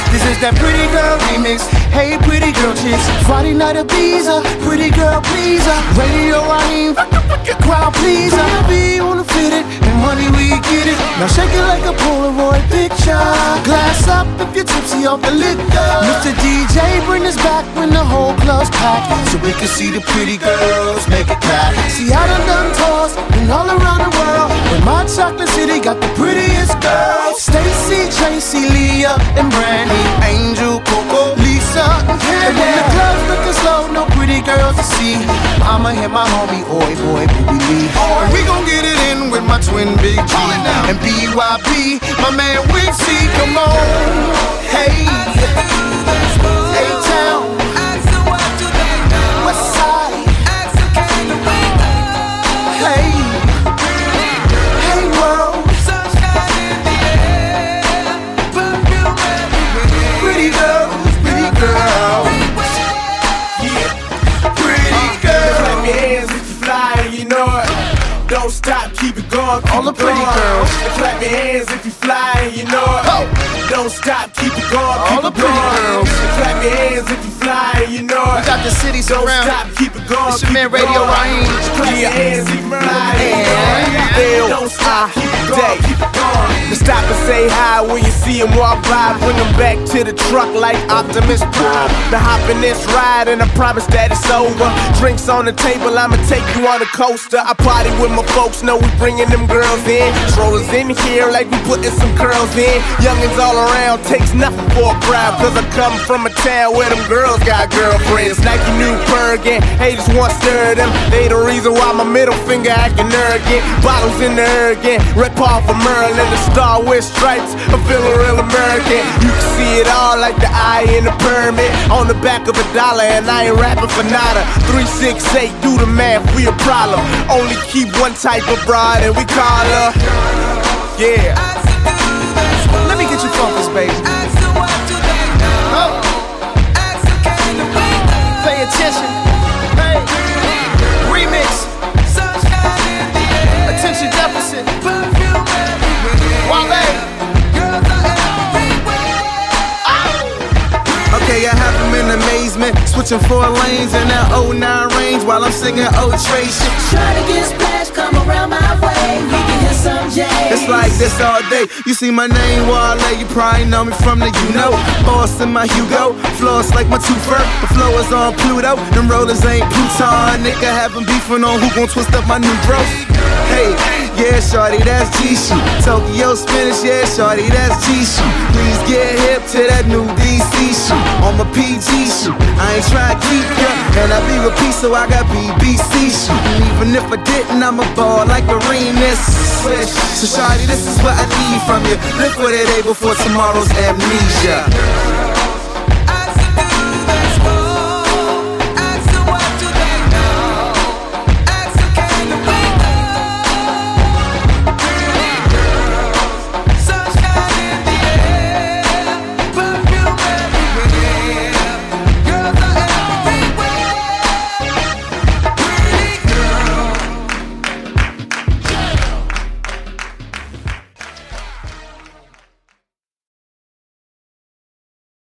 This is that Pretty Girl remix. Hey, pretty girl chicks. Friday night Ibiza, pretty girl pleaser. Radio Raheem, crowd pleaser. B wanna fit it, and money we get it. Now shake it like a Polaroid picture. Glass up if you're tipsy off the liquor. Mr. DJ, bring us back when the whole club's packed, so we can see the pretty girls make it clap. See, I done tours and all around the world, but my chocolate city got the prettiest girls. Stacy, Tracy, Leah, and Brandy, Angel, Coco, Lisa, and Candy. And when the club's looking slow, no pretty girls to see, I'ma hit my homie, oi boy, Booby Lee. And we gon' get it in with my twin Big G and BYP, my man Wig C. Come on, hey, A-Town, West Side, hey, hey world, pretty girls, pretty girls, yeah, pretty girls. Clap your hands if you fly and you know it. Don't stop, keep it going. All the pretty girls. Clap your hands if you fly and you know it. Oh. Don't stop, keep it going. All the pretty girls. Clap your hands if you fly and you know it. We got the city Don't surrounded. stop, keep it going. It's your man Radio Raheem. Clap your hands if you fly and you know it. Don't stop, keep it going. Keep it going. To stop and say hi when you see him walk by. Bring him back to the truck like Optimus Prime. To hop in this ride and I promise that it's over. Drinks on the table, I'ma take you on a coaster. I party with my folks, know we bringing them girls in. Strollers in here like we putting some curls in. Youngins all around, takes nothing for a crowd. Cause I come from a town where them girls got girlfriends. Nike New Bergen, haters want stir them. They the reason why my middle finger acting arrogant. Bottles in the again, Red Paul for Merlin. The star with stripes, I'm feeling real American. You can see it all like the eye in the pyramid. On the back of $1 and I ain't rapping for nada. 368, do the math, we a problem. Only keep one type of broad and we call her, yeah. Let me get you focused, baby. Oh. Pay attention. Hey. Remix. Attention deficit. Wale. Okay, I have them in amazement. Switching 4 lanes in that 09 range while I'm singing old Trey shit. Try to get splashed, come around my way. We can hit some J's. It's like this all day. You see my name, Wale, you probably know me from the you-know. Boss in my Hugo, floss like my two-fur. The flow is on Pluto, them rollers ain't Pluton. Nigga having beefing on who gon' twist up my new bro. Hey, yeah, shorty, that's G-shoe. Tokyo Spanish, yeah, shorty, that's G-shoe. Please get hip to that new DC shoe. On my PG shoe, I ain't tryna keep ya. And I be with P, so I got BBC shoe. And even if I didn't, I'm a ball like Arenas. So shorty, this is what I need from you. Live for the day before tomorrow's amnesia.